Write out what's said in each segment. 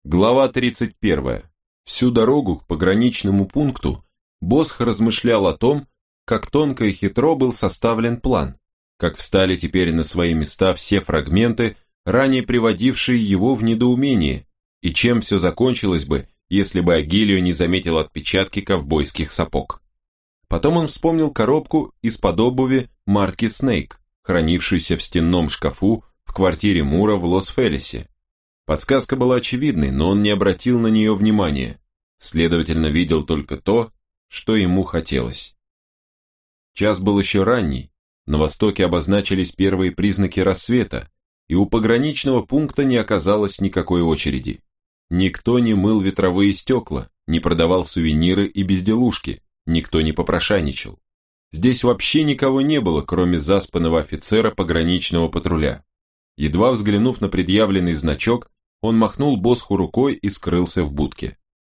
Глава 31. Всю дорогу к пограничному пункту Босх размышлял о том, как тонко и хитро был составлен план, как встали теперь на свои места все фрагменты, ранее приводившие его в недоумение, и чем все закончилось бы, если бы Агилио не заметил отпечатки ковбойских сапог. Потом он вспомнил коробку из-под обуви марки Snake, хранившуюся в стенном шкафу в квартире Мура в Лос-Фелисе. Подсказка была очевидной, но он не обратил на нее внимания, следовательно, видел только то, что ему хотелось. Час был еще ранний, на востоке обозначились первые признаки рассвета, и у пограничного пункта не оказалось никакой очереди. Никто не мыл ветровые стекла, не продавал сувениры и безделушки, никто не попрошайничал. Здесь вообще никого не было, кроме заспанного офицера пограничного патруля. Едва взглянув на предъявленный значок, он махнул Босху рукой и скрылся в будке.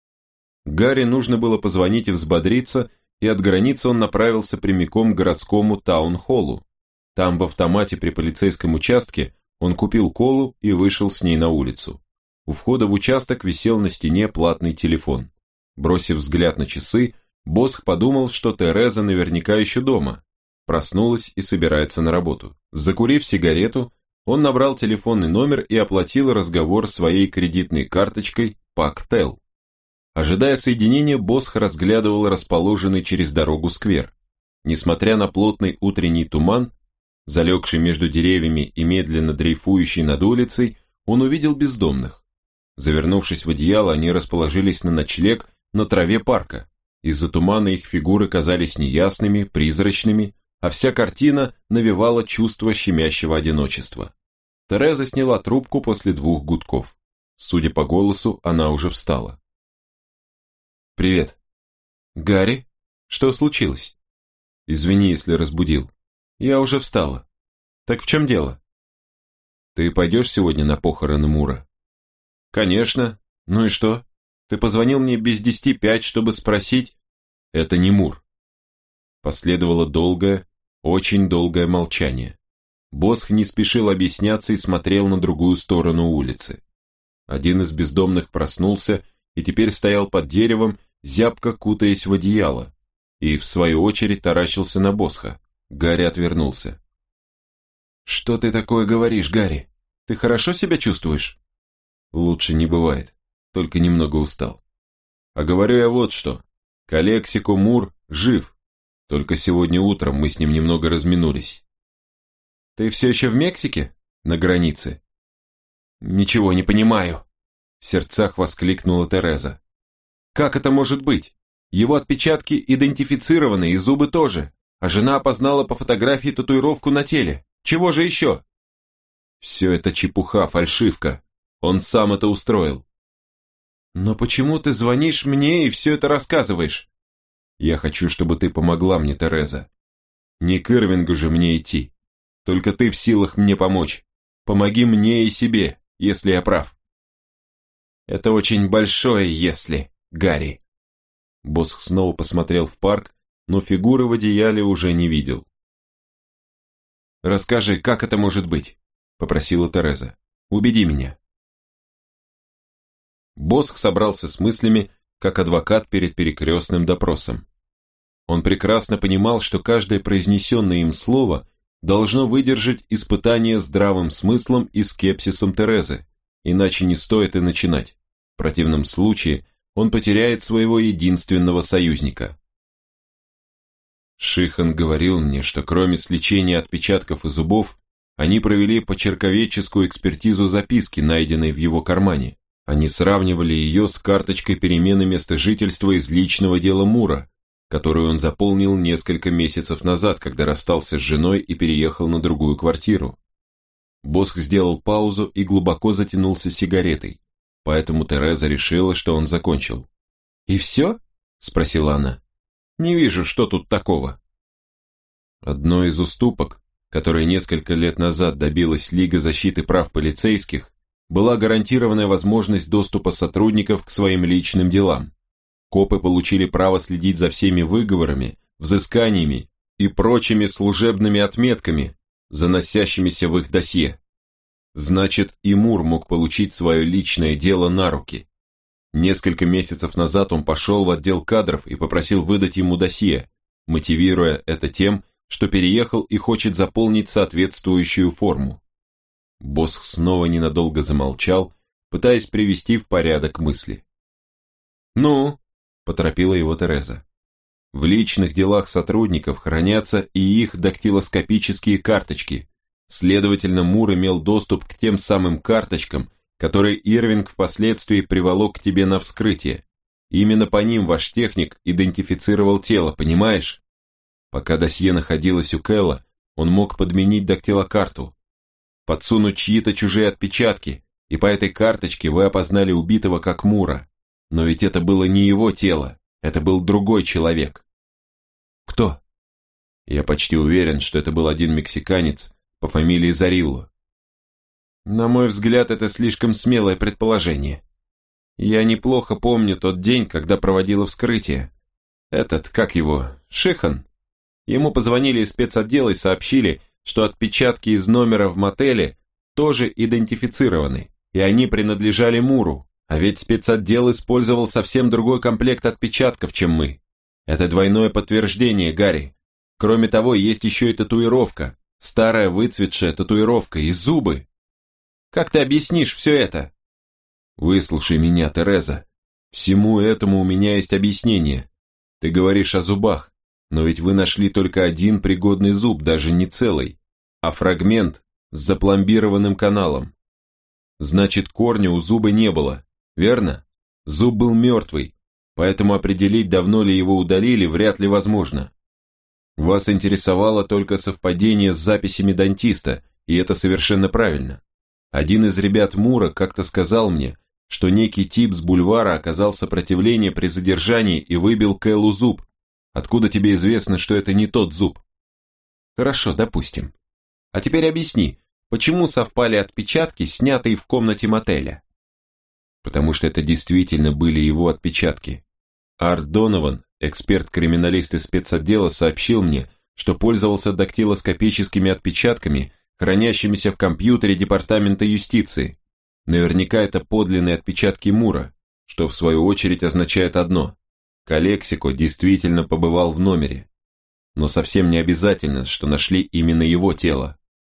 Гарри нужно было позвонить и взбодриться, и от границы он направился прямиком к городскому таун-холлу. Там в автомате при полицейском участке он купил колу и вышел с ней на улицу. У входа в участок висел на стене платный телефон. Бросив взгляд на часы, Босх подумал, что Тереза наверняка еще дома. Проснулась и собирается на работу. Закурив сигарету, он набрал телефонный номер и оплатил разговор своей кредитной карточкой Пактел. Ожидая соединения, Босх разглядывал расположенный через дорогу сквер. Несмотря на плотный утренний туман, залегший между деревьями и медленно дрейфующий над улицей, он увидел бездомных. Завернувшись в одеяло, они расположились на ночлег на траве парка. Из-за тумана их фигуры казались неясными, призрачными, а вся картина навевала чувство щемящего одиночества. Тереза сняла трубку после 2 гудков. Судя по голосу, она уже встала. «Привет». «Гарри? Что случилось?» «Извини, если разбудил. Я уже встала. Так в чем дело?» «Ты пойдешь сегодня на похороны Мура?» «Конечно. Ну и что? Ты позвонил мне без 10:05, чтобы спросить...» «Это не Мур». Последовало долгое, очень долгое молчание. Босх не спешил объясняться и смотрел на другую сторону улицы. Один из бездомных проснулся и теперь стоял под деревом, зябко кутаясь в одеяло, и в свою очередь таращился на Босха. Гарри отвернулся. «Что ты такое говоришь, Гарри? Ты хорошо себя чувствуешь?» «Лучше не бывает, только немного устал. А говорю я вот что. Калексико Мур жив. Только сегодня утром мы с ним немного разминулись». «Ты все еще в Мексике? На границе?» «Ничего не понимаю», — в сердцах воскликнула Тереза. «Как это может быть? Его отпечатки идентифицированы, и зубы тоже, а жена опознала по фотографии татуировку на теле. Чего же еще?» «Все это чепуха, фальшивка. Он сам это устроил». «Но почему ты звонишь мне и все это рассказываешь?» «Я хочу, чтобы ты помогла мне, Тереза. Не к Ирвингу же мне идти. Только ты в силах мне помочь. Помоги мне и себе, если я прав». «Это очень большое «если», Гарри». Босх снова посмотрел в парк, но фигуры в одеяле уже не видел. «Расскажи, как это может быть?» – попросила Тереза. «Убеди меня». Босх собрался с мыслями, как адвокат перед перекрестным допросом. Он прекрасно понимал, что каждое произнесенное им слово должно выдержать испытание здравым смыслом и скепсисом Терезы, иначе не стоит и начинать. В противном случае он потеряет своего единственного союзника. Шихан говорил мне, что кроме сличения отпечатков и зубов, они провели почерковедческую экспертизу записки, найденной в его кармане. Они сравнивали ее с карточкой перемены места жительства из личного дела Мура, которую он заполнил несколько месяцев назад, когда расстался с женой и переехал на другую квартиру. Босх сделал паузу и глубоко затянулся сигаретой, поэтому Тереза решила, что он закончил. «И все?» – спросила она. «Не вижу, что тут такого». Одной из уступок, которой несколько лет назад добилась Лига защиты прав полицейских, была гарантированная возможность доступа сотрудников к своим личным делам. Копы получили право следить за всеми выговорами, взысканиями и прочими служебными отметками, заносящимися в их досье. Значит, и Мур мог получить свое личное дело на руки. Несколько месяцев назад он пошел в отдел кадров и попросил выдать ему досье, мотивируя это тем, что переехал и хочет заполнить соответствующую форму. Босх снова ненадолго замолчал, пытаясь привести в порядок мысли. «Ну?» – поторопила его Тереза. «В личных делах сотрудников хранятся и их дактилоскопические карточки. Следовательно, Мур имел доступ к тем самым карточкам, которые Ирвинг впоследствии приволок к тебе на вскрытие. Именно по ним ваш техник идентифицировал тело, понимаешь? Пока досье находилось у Кэлла, он мог подменить дактилокарту, подсунуть чьи-то чужие отпечатки, и по этой карточке вы опознали убитого как Мура. Но ведь это было не его тело, это был другой человек». «Кто?» «Я почти уверен, что это был один мексиканец по фамилии Зарилло». «На мой взгляд, это слишком смелое предположение. Я неплохо помню тот день, когда проводила вскрытие. Этот, как его, Шихан? Ему позвонили из спецотдела и сообщили, что отпечатки из номера в мотеле тоже идентифицированы, и они принадлежали Муру, а ведь спецотдел использовал совсем другой комплект отпечатков, чем мы. Это двойное подтверждение, Гарри. Кроме того, есть еще и татуировка, старая выцветшая татуировка и зубы. Как ты объяснишь все это?» «Выслушай меня, Тереза. Всему этому у меня есть объяснение. Ты говоришь о зубах, но ведь вы нашли только один пригодный зуб, даже не целый, а фрагмент с запломбированным каналом. Значит, корня у зуба не было, верно? Зуб был мертвый, поэтому определить, давно ли его удалили, вряд ли возможно. Вас интересовало только совпадение с записями дантиста, и это совершенно правильно. Один из ребят Мура как-то сказал мне, что некий тип с бульвара оказал сопротивление при задержании и выбил Кэллу зуб. Откуда тебе известно, что это не тот зуб?» «Хорошо, допустим. А теперь объясни, почему совпали отпечатки, снятые в комнате мотеля?» «Потому что это действительно были его отпечатки. Арт Донован, эксперт-криминалист из спецотдела, сообщил мне, что пользовался дактилоскопическими отпечатками, хранящимися в компьютере Департамента юстиции. Наверняка это подлинные отпечатки Мура, что в свою очередь означает одно – Калексико действительно побывал в номере. Но совсем не обязательно, что нашли именно его тело.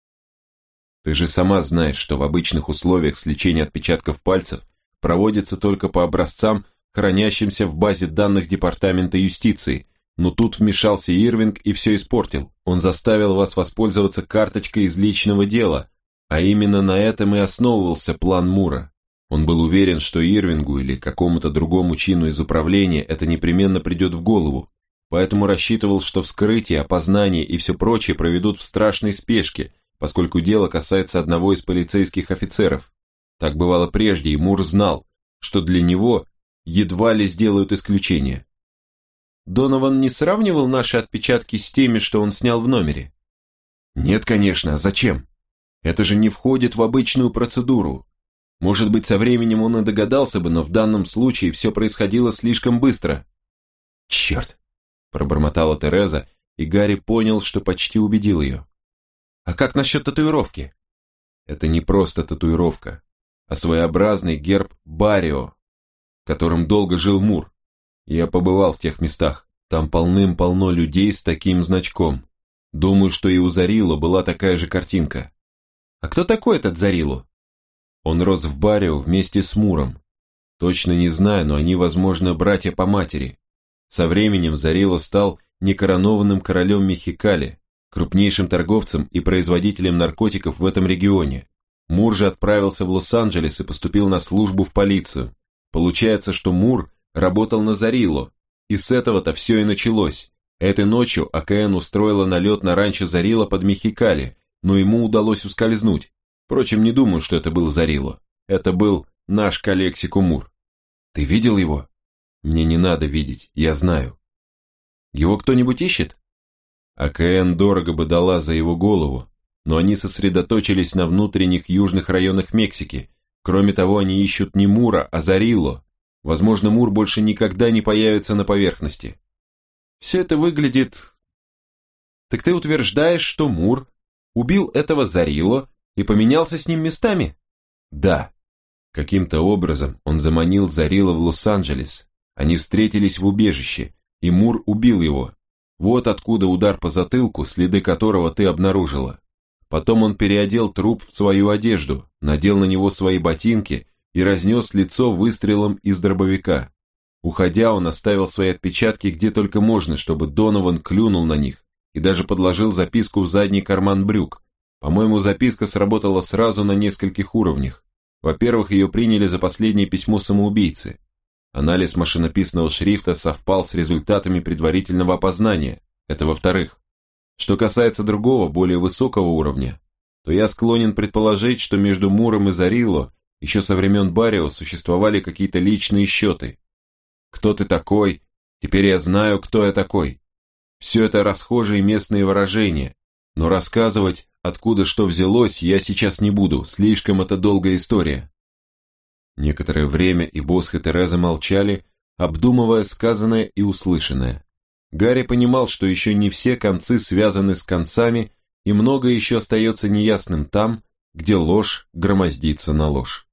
Ты же сама знаешь, что в обычных условиях сличение отпечатков пальцев проводится только по образцам, хранящимся в базе данных Департамента юстиции, но тут вмешался Ирвинг и все испортил. Он заставил вас воспользоваться карточкой из личного дела, а именно на этом и основывался план Мура. Он был уверен, что Ирвингу или какому-то другому чину из управления это непременно придет в голову, поэтому рассчитывал, что вскрытие, опознание и все прочее проведут в страшной спешке, поскольку дело касается одного из полицейских офицеров. Так бывало прежде, и Мур знал, что для него едва ли сделают исключение. Донован не сравнивал наши отпечатки с теми, что он снял в номере? Нет, конечно, а зачем? Это же не входит в обычную процедуру. Может быть, со временем он и догадался бы, но в данном случае все происходило слишком быстро. Черт, пробормотала Тереза, и Гарри понял, что почти убедил ее. А как насчет татуировки? Это не просто татуировка, а своеобразный герб Баррио, которым долго жил Мур. Я побывал в тех местах, там полным-полно людей с таким значком. Думаю, что и у Зарилло была такая же картинка. А кто такой этот Зарилло? Он рос в Баррио вместе с Муром. Точно не знаю, но они, возможно, братья по матери. Со временем Зарилло стал некоронованным королем Мехикали, крупнейшим торговцем и производителем наркотиков в этом регионе. Мур же отправился в Лос-Анджелес и поступил на службу в полицию. Получается, что Мур работал на Зарилло, и с этого-то все и началось. Этой ночью АКН устроила налет на ранчо Зарилло под Мехикали, но ему удалось ускользнуть. Впрочем, не думаю, что это был Зарилло. Это был наш Калексико Мур. Ты видел его? Мне не надо видеть, я знаю. Его кто-нибудь ищет? АКН дорого бы дала за его голову, но они сосредоточились на внутренних южных районах Мексики. Кроме того, они ищут не Мура, а Зарилло. Возможно, Мур больше никогда не появится на поверхности. Все это выглядит... Так ты утверждаешь, что Мур убил этого Зарилло и поменялся с ним местами? Да. Каким-то образом он заманил Зарила в Лос-Анджелес. Они встретились в убежище, и Мур убил его. Вот откуда удар по затылку, следы которого ты обнаружила. Потом он переодел труп в свою одежду, надел на него свои ботинки и разнес лицо выстрелом из дробовика. Уходя, он оставил свои отпечатки где только можно, чтобы Донован клюнул на них, и даже подложил записку в задний карман брюк. По-моему, записка сработала сразу на нескольких уровнях. Во-первых, ее приняли за последнее письмо самоубийцы. Анализ машинописного шрифта совпал с результатами предварительного опознания. Это во-вторых. Что касается другого, более высокого уровня, то я склонен предположить, что между Муром и Зарилло еще со времен Баррио существовали какие-то личные счеты. Кто ты такой? Теперь я знаю, кто я такой. Все это расхожие местные выражения, но рассказывать, откуда что взялось, я сейчас не буду, слишком это долгая история. Некоторое время и Босх, и Тереза молчали, обдумывая сказанное и услышанное. Гарри понимал, что еще не все концы связаны с концами, и многое еще остается неясным там, где ложь громоздится на ложь.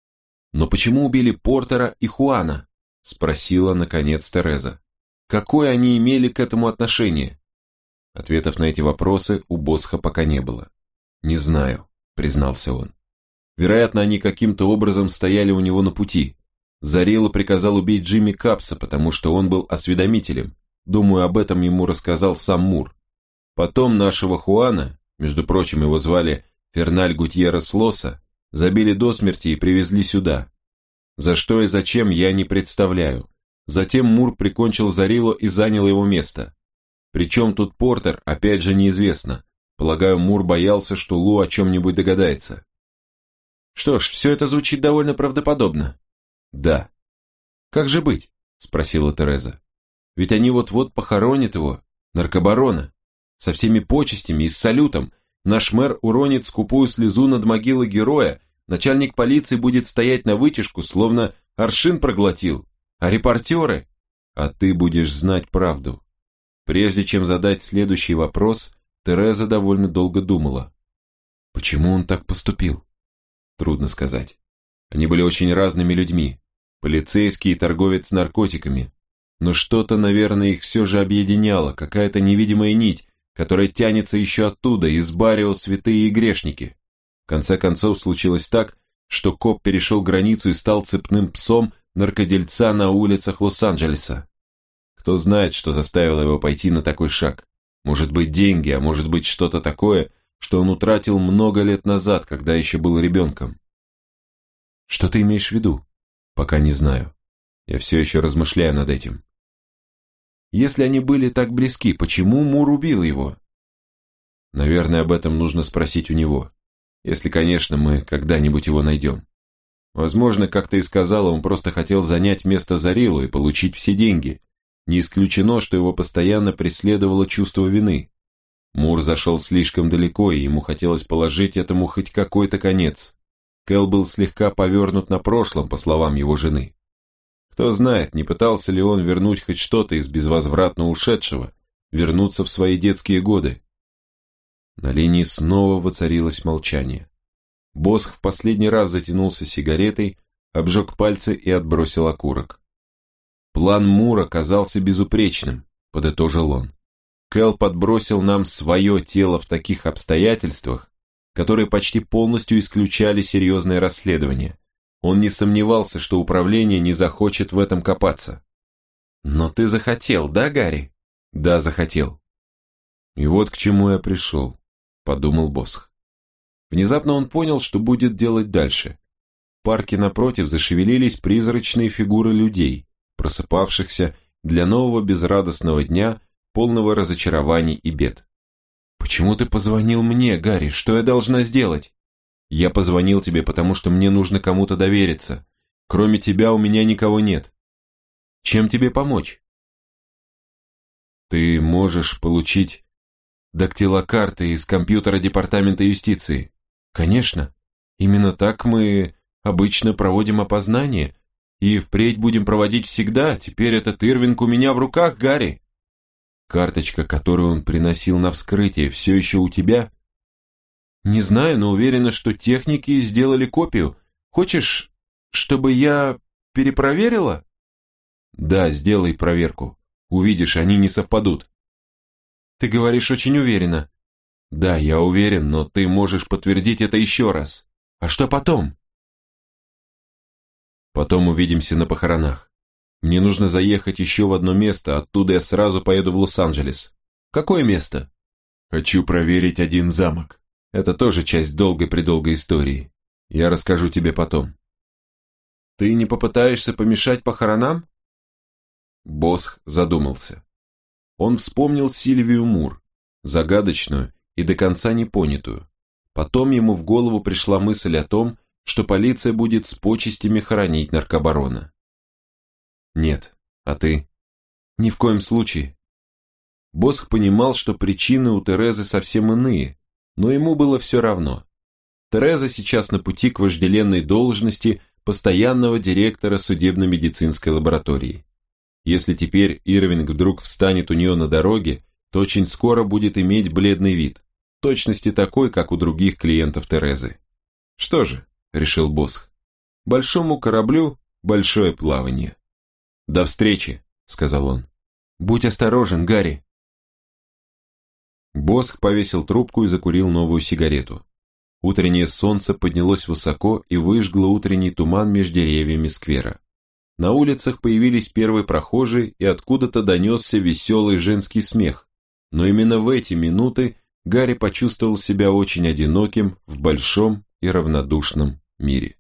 «Но почему убили Портера и Хуана?» – спросила, наконец, Тереза. «Какое они имели к этому отношение?» Ответов на эти вопросы у Босха пока не было. «Не знаю», – признался он. «Вероятно, они каким-то образом стояли у него на пути. Зарилло приказал убить Джимми Капса, потому что он был осведомителем. Думаю, об этом ему рассказал сам Мур. Потом нашего Хуана, между прочим, его звали Ферналь Гутьеррес Лоса, забили до смерти и привезли сюда. За что и зачем, я не представляю. Затем Мур прикончил Зарилло и занял его место. Причем тут Портер, опять же, неизвестно. Полагаю, Мур боялся, что Лу о чем-нибудь догадается». «Что ж, все это звучит довольно правдоподобно». «Да». «Как же быть?» – спросила Тереза. «Ведь они вот-вот похоронят его, наркобарона, со всеми почестями и с салютом. Наш мэр уронит скупую слезу над могилой героя, начальник полиции будет стоять на вытяжку, словно аршин проглотил. А репортеры? А ты будешь знать правду». Прежде чем задать следующий вопрос, Тереза довольно долго думала. Почему он так поступил? Трудно сказать. Они были очень разными людьми. Полицейский и торговец наркотиками. Но что-то, наверное, их все же объединяло, какая-то невидимая нить, которая тянется еще оттуда, из Баррио святые и грешники. В конце концов случилось так, что коп перешел границу и стал цепным псом наркодельца на улицах Лос-Анджелеса. Кто знает, что заставило его пойти на такой шаг. Может быть, деньги, а может быть, что-то такое, что он утратил много лет назад, когда еще был ребенком. Что ты имеешь в виду? Пока не знаю. Я все еще размышляю над этим. Если они были так близки, почему Мур убил его? Наверное, об этом нужно спросить у него. Если, конечно, мы когда-нибудь его найдем. Возможно, как ты и сказала, он просто хотел занять место Зарилло и получить все деньги. Не исключено, что его постоянно преследовало чувство вины. Мур зашел слишком далеко, и ему хотелось положить этому хоть какой-то конец. Кэл был слегка повернут на прошлом, по словам его жены. Кто знает, не пытался ли он вернуть хоть что-то из безвозвратно ушедшего, вернуться в свои детские годы. На линии снова воцарилось молчание. Босх в последний раз затянулся сигаретой, обжег пальцы и отбросил окурок. «План Мура казался безупречным», — подытожил он. «Кэл подбросил нам свое тело в таких обстоятельствах, которые почти полностью исключали серьезное расследование. Он не сомневался, что управление не захочет в этом копаться». «Но ты захотел, да, Гарри?» «Да, захотел». «И вот к чему я пришел», — подумал Босх. Внезапно он понял, что будет делать дальше. В парке напротив зашевелились призрачные фигуры людей, просыпавшихся для нового безрадостного дня, полного разочарований и бед. «Почему ты позвонил мне, Гарри? Что я должна сделать?» «Я позвонил тебе, потому что мне нужно кому-то довериться. Кроме тебя у меня никого нет. Чем тебе помочь?» «Ты можешь получить дактилокарты из компьютера Департамента юстиции». «Конечно. Именно так мы обычно проводим опознание. И впредь будем проводить всегда. Теперь этот Ирвинг у меня в руках, Гарри». «Карточка, которую он приносил на вскрытие, все еще у тебя?» Не знаю, но уверена, что техники сделали копию. Хочешь, чтобы я перепроверила? Да, сделай проверку. Увидишь, они не совпадут. Ты говоришь очень уверенно. Да, я уверен, но ты можешь подтвердить это еще раз. А что потом? Потом увидимся на похоронах. Мне нужно заехать еще в одно место, оттуда я сразу поеду в Лос-Анджелес. Какое место? Хочу проверить один замок. Это тоже часть долгой-предолгой истории. Я расскажу тебе потом. Ты не попытаешься помешать похоронам? Босх задумался. Он вспомнил Сильвию Мур, загадочную и до конца непонятую. Потом ему в голову пришла мысль о том, что полиция будет с почестями хоронить наркобарона. Нет, а ты? Ни в коем случае. Босх понимал, что причины у Терезы совсем иные, но ему было все равно. Тереза сейчас на пути к вожделенной должности постоянного директора судебно-медицинской лаборатории. Если теперь Ирвинг вдруг встанет у нее на дороге, то очень скоро будет иметь бледный вид, в точности такой, как у других клиентов Терезы. Что же, решил Босх, большому кораблю большое плавание. До встречи, сказал он. Будь осторожен, Гарри. Босх повесил трубку и закурил новую сигарету. Утреннее солнце поднялось высоко и выжгло утренний туман между деревьями сквера. На улицах появились первые прохожие, и откуда-то донесся веселый женский смех. Но именно в эти минуты Гарри почувствовал себя очень одиноким в большом и равнодушном мире.